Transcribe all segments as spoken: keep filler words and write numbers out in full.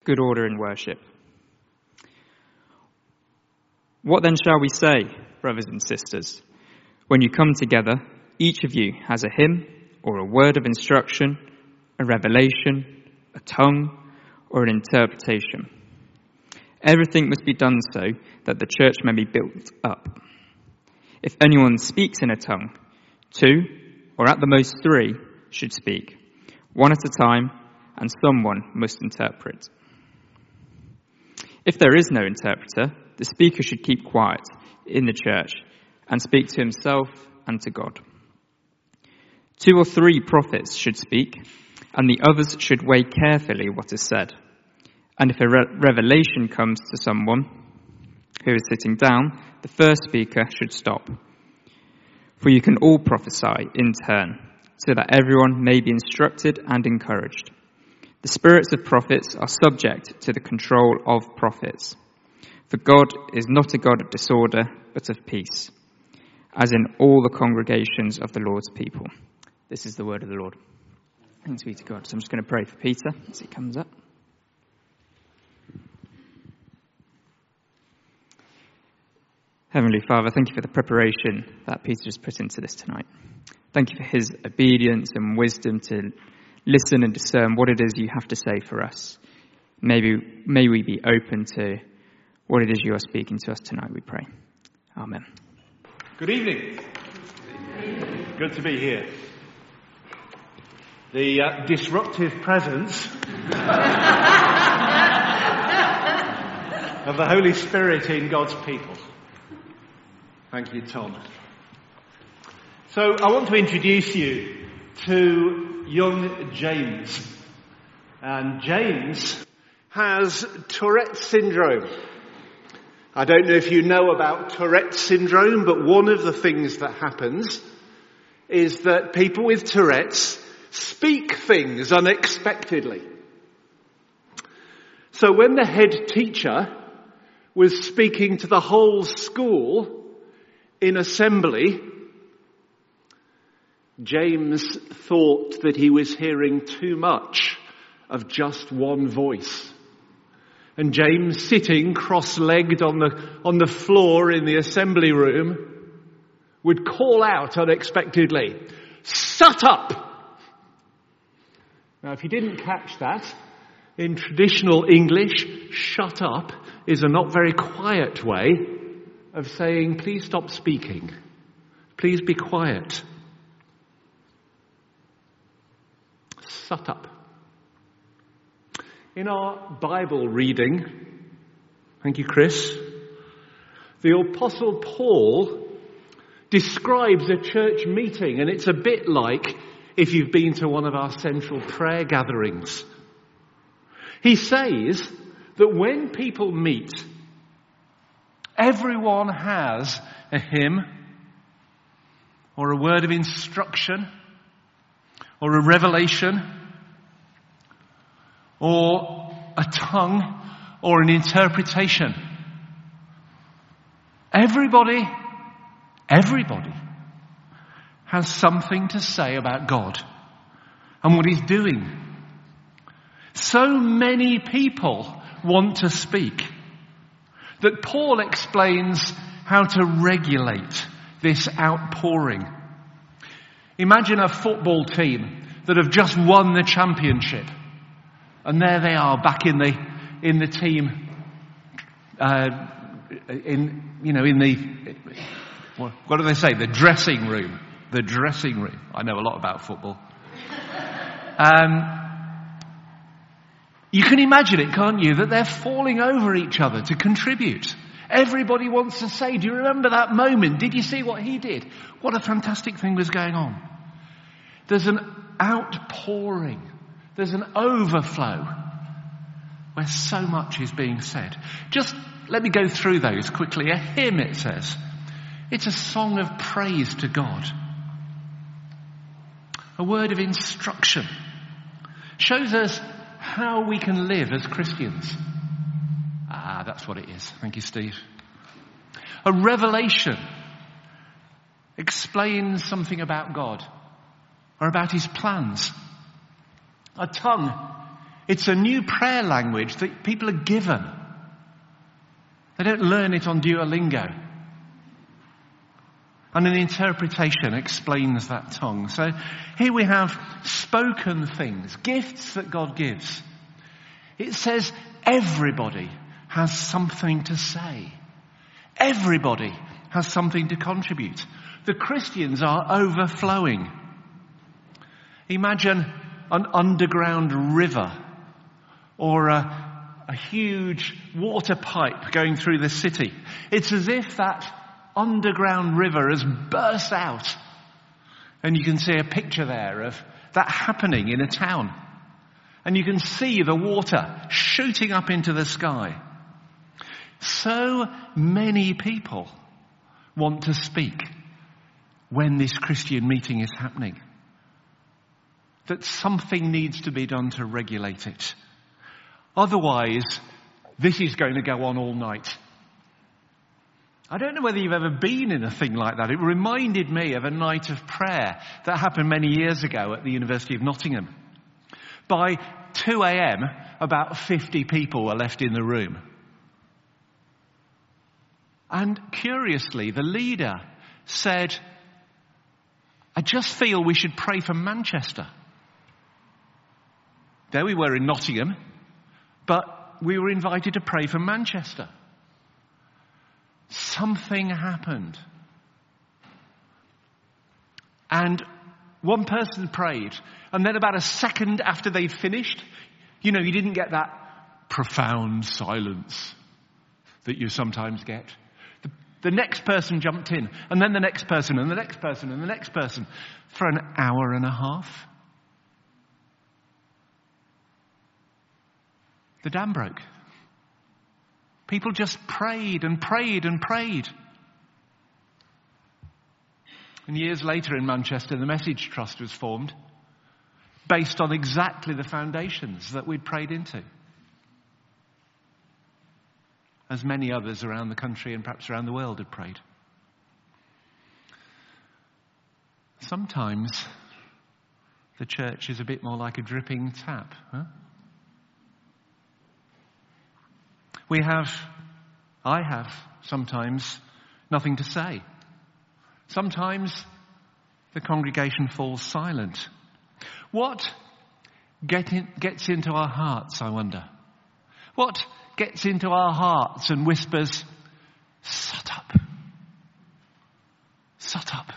good order in worship. What then shall we say, brothers and sisters? When you come together, each of you has a hymn or a word of instruction, a revelation, a tongue, or an interpretation. Everything must be done so that the church may be built up. If anyone speaks in a tongue, two, or at the most three, should speak, one at a time, and someone must interpret. If there is no interpreter, the speaker should keep quiet in the church and speak to himself and to God. Two or three prophets should speak, and the others should weigh carefully what is said. And if a re- revelation comes to someone who is sitting down, the first speaker should stop. For you can all prophesy in turn, so that everyone may be instructed and encouraged. The spirits of prophets are subject to the control of prophets. For God is not a God of disorder, but of peace, as in all the congregations of the Lord's people. This is the word of the Lord. Thanks be to God. So I'm just going to pray for Peter as he comes up. Heavenly Father, thank you for the preparation that Peter has put into this tonight. Thank you for his obedience and wisdom to listen and discern what it is you have to say for us. Maybe, may we be open to what it is you are speaking to us tonight, we pray. Amen. Good evening. Good to be here. The uh, disruptive presence of the Holy Spirit in God's people. Thank you, Tom. So I want to introduce you to young James. And James has Tourette's syndrome. I don't know if you know about Tourette's syndrome, but one of the things that happens is that people with Tourette's speak things unexpectedly. So when the head teacher was speaking to the whole school in assembly, James thought that he was hearing too much of just one voice. And James, sitting cross-legged on the, on the floor in the assembly room, would call out unexpectedly, "Shut up!" Now, if you didn't catch that, in traditional English, shut up is a not very quiet way of saying, please stop speaking. Please be quiet. Shut up. In our Bible reading, thank you, Chris, the Apostle Paul describes a church meeting, and it's a bit like if you've been to one of our central prayer gatherings. He says that when people meet, everyone has a hymn or a word of instruction or a revelation or a tongue or an interpretation. Everybody, everybody has something to say about God and what He's doing. So many people want to speak that Paul explains how to regulate this outpouring. Imagine a football team that have just won the championship, and there they are back in the in the team, uh, in you know in the what do they say? The dressing room. The dressing room. I know a lot about football. Um, you can imagine it, can't you? That they're falling over each other to contribute. Everybody wants to say, do you remember that moment? Did you see what he did? What a fantastic thing was going on. There's an outpouring. There's an overflow where so much is being said. Just let me go through those quickly. A hymn, it says. It's a song of praise to God. A word of instruction. Shows us how we can live as Christians. Ah, that's what it is. Thank you, Steve. A revelation explains something about God or about His plans. A tongue It's a new prayer language that people are given. They don't learn it on Duolingo. And an interpretation explains that tongue. So here we have spoken things, gifts that God gives. It says everybody has something to say. Everybody has something to contribute. The Christians are overflowing. Imagine an underground river or a, a huge water pipe going through the city. It's as if that underground river has burst out. And you can see a picture there of that happening in a town. And you can see the water shooting up into the sky. So many people want to speak when this Christian meeting is happening, that something needs to be done to regulate it. Otherwise, this is going to go on all night. I don't know whether you've ever been in a thing like that. It reminded me of a night of prayer that happened many years ago at the University of Nottingham. By two a.m, about fifty people were left in the room. And curiously, the leader said, I just feel we should pray for Manchester. There we were in Nottingham, but we were invited to pray for Manchester. Something happened. And one person prayed, and then about a second after they'd finished, you know, you didn't get that profound silence that you sometimes get. The, the next person jumped in, and then the next person, and the next person, and the next person, for an hour and a half. The dam broke. People just prayed and prayed and prayed. And years later in Manchester, the Message Trust was formed based on exactly the foundations that we'd prayed into. As many others around the country and perhaps around the world had prayed. Sometimes the church is a bit more like a dripping tap, huh? We have, I have, sometimes nothing to say. Sometimes the congregation falls silent. What get in, gets into our hearts, I wonder? What gets into our hearts and whispers, "Shut up. Shut up."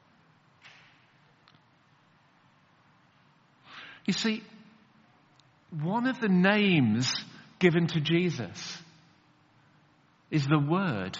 You see, one of the names given to Jesus is the Word.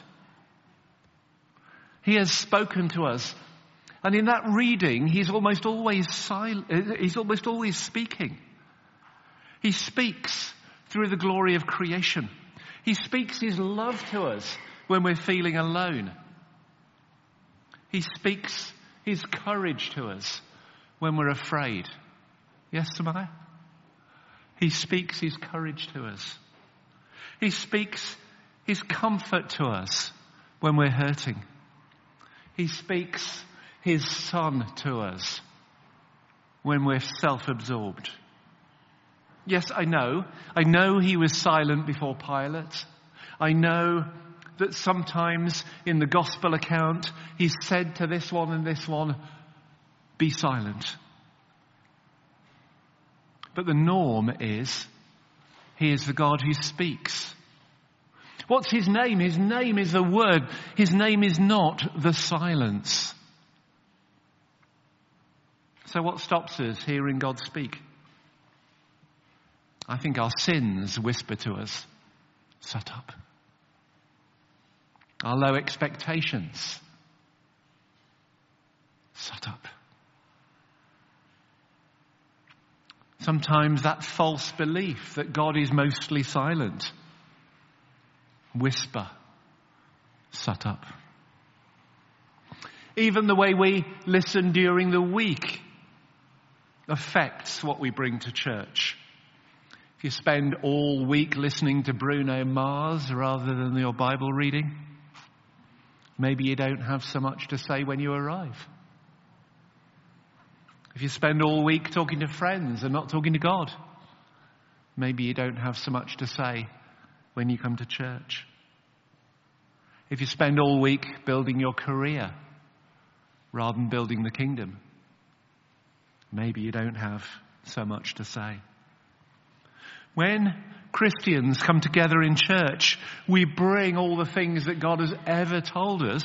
He has spoken to us. And in that reading, he's almost always silent. He's almost always speaking. He speaks through the glory of creation. He speaks his love to us when we're feeling alone. He speaks his courage to us when we're afraid. Yes, Samaya? He speaks his courage to us. He speaks his comfort to us when we're hurting. He speaks his Son to us when we're self-absorbed. Yes, I know. I know he was silent before Pilate. I know that sometimes in the gospel account, he said to this one and this one, "Be silent." But the norm is, he is the God who speaks. What's his name? His name is the Word. His name is not the silence. So what stops us hearing God speak? I think our sins whisper to us, "Shut up." Our low expectations, "Shut up." Sometimes that false belief that God is mostly silent, whisper, "Shut up." Even the way we listen during the week affects what we bring to church. If you spend all week listening to Bruno Mars rather than your Bible reading, maybe you don't have so much to say when you arrive. If you spend all week talking to friends and not talking to God, maybe you don't have so much to say when you come to church. If you spend all week building your career rather than building the kingdom, maybe you don't have so much to say. When Christians come together in church, we bring all the things that God has ever told us.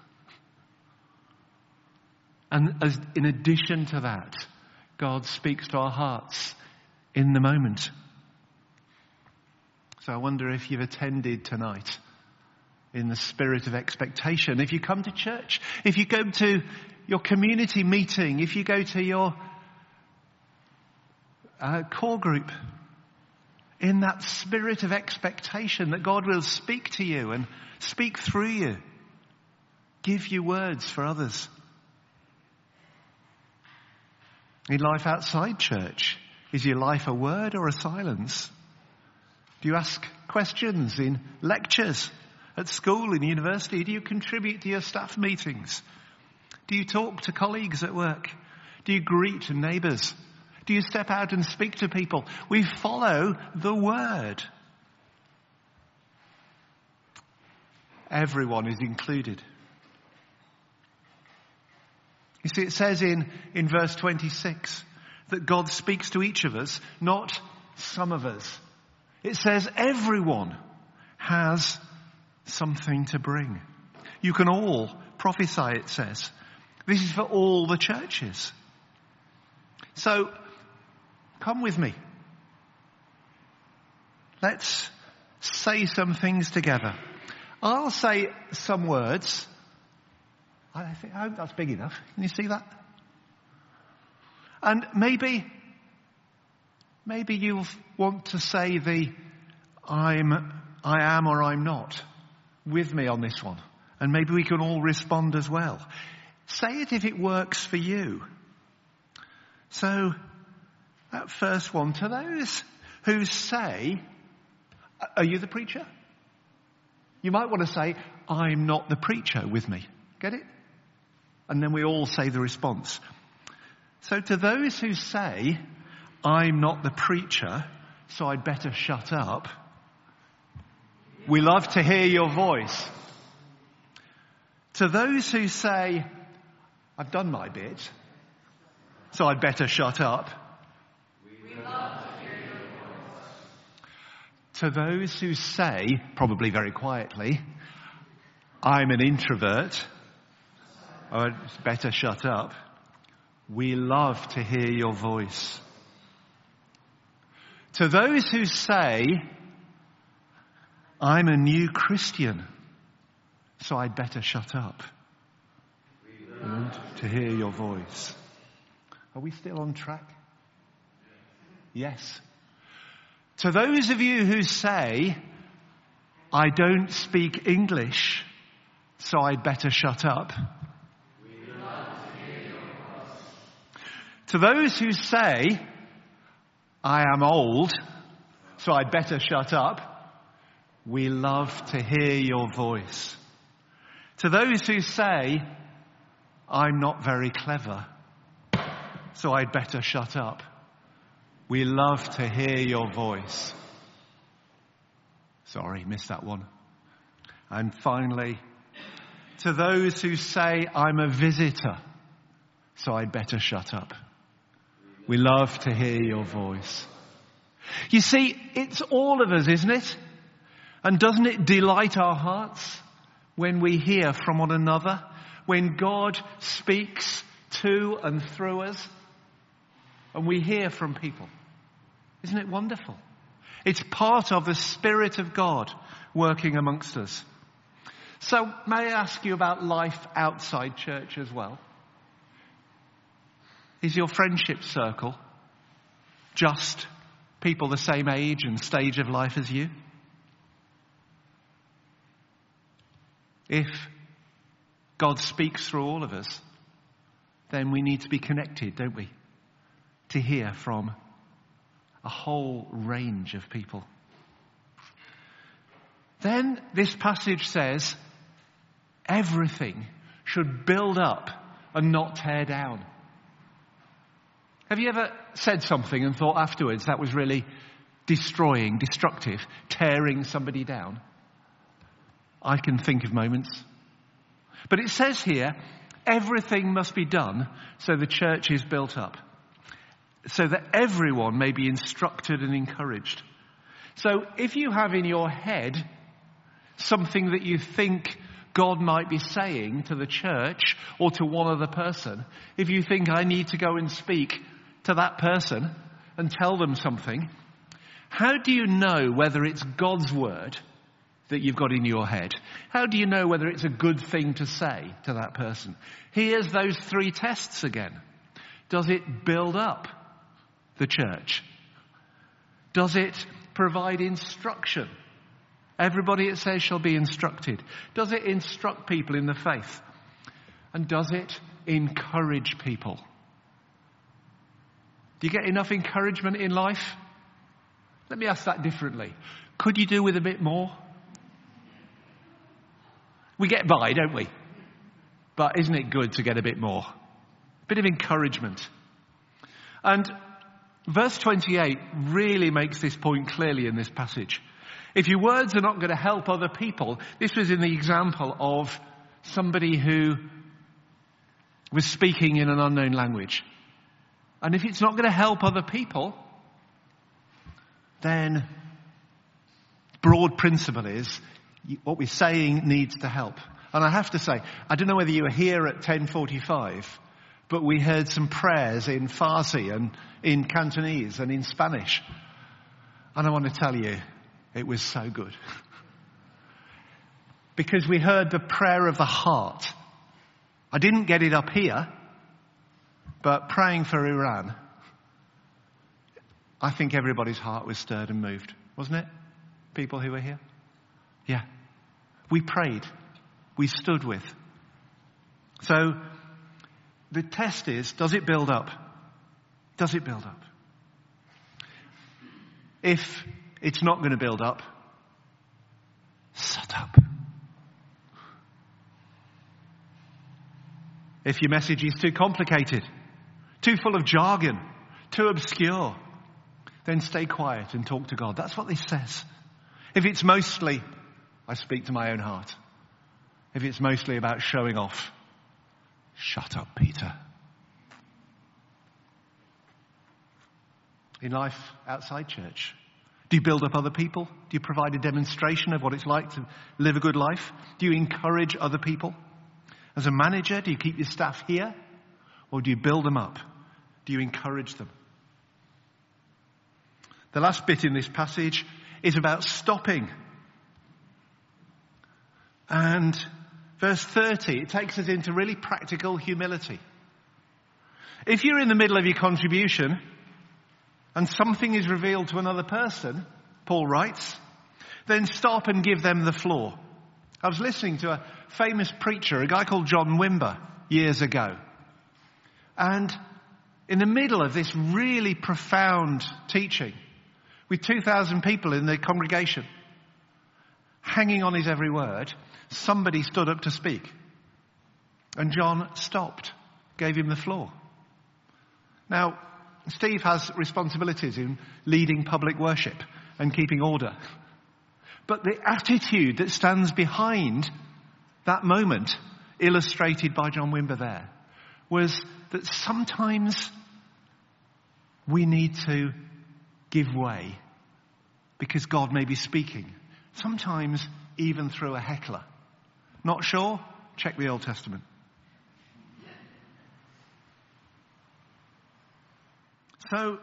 And as, in addition to that, God speaks to our hearts in the moment. So I wonder if you've attended tonight in the spirit of expectation. If you come to church, if you go to your community meeting, if you go to your uh, core group, in that spirit of expectation that God will speak to you and speak through you, give you words for others. In life outside church, is your life a word or a silence? Do you ask questions in lectures at school, in university? Do you contribute to your staff meetings? Do you talk to colleagues at work? Do you greet neighbours? Do you step out and speak to people? We follow the word. Everyone is included. You see, it says in, in verse twenty-six that God speaks to each of us, not some of us. It says everyone has something to bring. You can all prophesy, it says. This is for all the churches. So, come with me. Let's say some things together. I'll say some words. I think, I hope that's big enough. Can you see that? And maybe, maybe you'll want to say the I'm, I am or I'm not with me on this one. And maybe we can all respond as well. Say it if it works for you. So, that first one, to those who say, are you the preacher? You might want to say, I'm not the preacher with me. Get it? And then we all say the response. So to those who say, I'm not the preacher, so I'd better shut up, we love to hear your voice. To those who say, I've done my bit, so I'd better shut up, we love to hear your voice. To those who say, probably very quietly, I'm an introvert, I'd better shut up, we love to hear your voice. To those who say, I'm a new Christian, so I'd better shut up, we love to hear your voice. Are we still on track? Yes. To those of you who say, I don't speak English, so I'd better shut up. We love to hear your voice. To those who say, I am old, so I'd better shut up. We love to hear your voice. To those who say, I'm not very clever, so I'd better shut up. We love to hear your voice. Sorry, missed that one. And finally, to those who say, I'm a visitor, so I'd better shut up. We love to hear your voice. You see, it's all of us, isn't it? And doesn't it delight our hearts when we hear from one another? When God speaks to and through us? And we hear from people. Isn't it wonderful? It's part of the Spirit of God working amongst us. So may I ask you about life outside church as well? Is your friendship circle just people the same age and stage of life as you? If God speaks through all of us, then we need to be connected, don't we? To hear from a whole range of people. Then this passage says, everything should build up and not tear down. Have you ever said something and thought afterwards that was really destroying, destructive, tearing somebody down. I can think of moments. But it says here, everything must be done so the church is built up, so that everyone may be instructed and encouraged. So if you have in your head something that you think God might be saying to the church or to one other person, if you think I need to go and speak to that person and tell them something, how do you know whether it's God's word that you've got in your head? How do you know whether it's a good thing to say to that person? Here's those three tests again. Does it build up the church? Does it provide instruction? Everybody, it says, shall be instructed. Does it instruct people in the faith? And does it encourage people? Do you get enough encouragement in life? Let me ask that differently. Could you do with a bit more? We get by, don't we? But isn't it good to get a bit more? A bit of encouragement. And verse twenty-eight really makes this point clearly in this passage. If your words are not going to help other people, this was in the example of somebody who was speaking in an unknown language. And if it's not going to help other people, then broad principle is what we're saying needs to help. And I have to say, I don't know whether you were here at ten forty-five, but we heard some prayers in Farsi and in Cantonese and in Spanish. And I want to tell you, it was so good. Because we heard the prayer of the heart. I didn't get it up here, but praying for Iran, I think everybody's heart was stirred and moved, wasn't it? People who were here? Yeah. We prayed. We stood with. So, the test is, does it build up? Does it build up? If it's not going to build up, shut up. If your message is too complicated, too full of jargon, too obscure, then stay quiet and talk to God. That's what this says. If it's mostly, I speak to my own heart. If it's mostly about showing off, shut up, Peter. In life outside church, do you build up other people? Do you provide a demonstration of what it's like to live a good life? Do you encourage other people? As a manager, do you keep your staff here? Or do you build them up? Do you encourage them? The last bit in this passage is about stopping. And verse thirty, it takes us into really practical humility. If you're in the middle of your contribution and something is revealed to another person, Paul writes, then stop and give them the floor. I was listening to a famous preacher, a guy called John Wimber, years ago. And in the middle of this really profound teaching, with two thousand people in the congregation, hanging on his every word, somebody stood up to speak. And John stopped, gave him the floor. Now, Steve has responsibilities in leading public worship and keeping order. But the attitude that stands behind that moment, illustrated by John Wimber there, was that sometimes we need to give way because God may be speaking. Sometimes even through a heckler. Not sure? Check the Old Testament. So,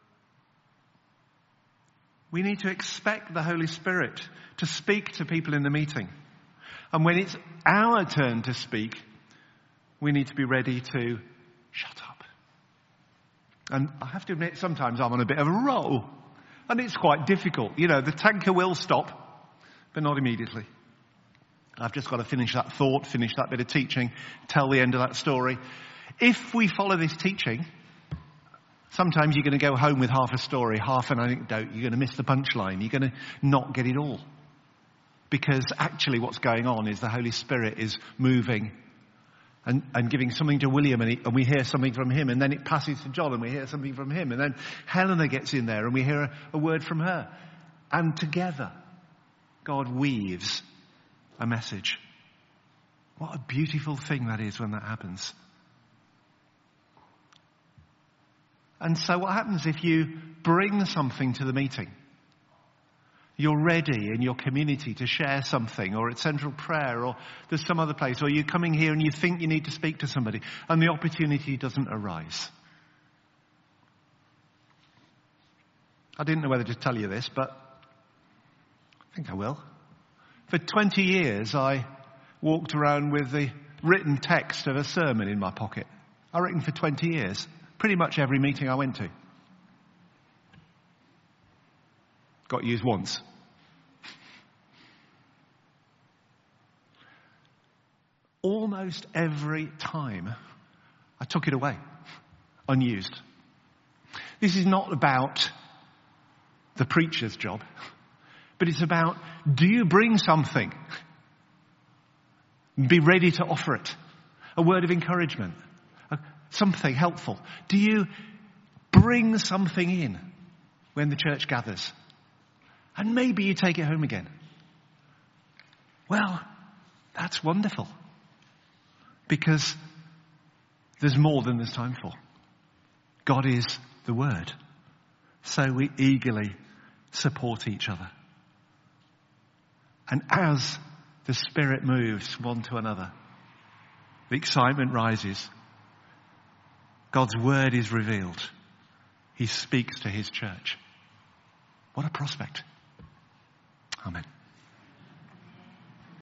we need to expect the Holy Spirit to speak to people in the meeting. And when it's our turn to speak, we need to be ready to shut up. And I have to admit, sometimes I'm on a bit of a roll. And it's quite difficult. You know, the tanker will stop, but not immediately. I've just got to finish that thought, finish that bit of teaching, tell the end of that story. If we follow this teaching, sometimes you're going to go home with half a story, half an anecdote. You're going to miss the punchline. You're going to not get it all. Because actually what's going on is the Holy Spirit is moving and, and giving something to William, and, he, and we hear something from him, and then it passes to John and we hear something from him, and then Helena gets in there and we hear a, a word from her. And together, God weaves a message. What a beautiful thing that is when that happens. And so what happens if you bring something to the meeting? You're ready in your community to share something, or at Central Prayer, or there's some other place, or you're coming here and you think you need to speak to somebody, and the opportunity doesn't arise. I didn't know whether to tell you this, but I think I will. For twenty years, I walked around with the written text of a sermon in my pocket. I reckon for twenty years. Pretty much every meeting I went to. Got used once. Almost every time I took it away, unused. This is not about the preacher's job, but it's about, do you bring something? Be ready to offer it. A word of encouragement. Something helpful. Do you bring something in when the church gathers? And maybe you take it home again. Well, that's wonderful. Because there's more than there's time for. God is the Word. So we eagerly support each other. And as the Spirit moves one to another, the excitement rises. God's Word is revealed. He speaks to His church. What a prospect. Amen.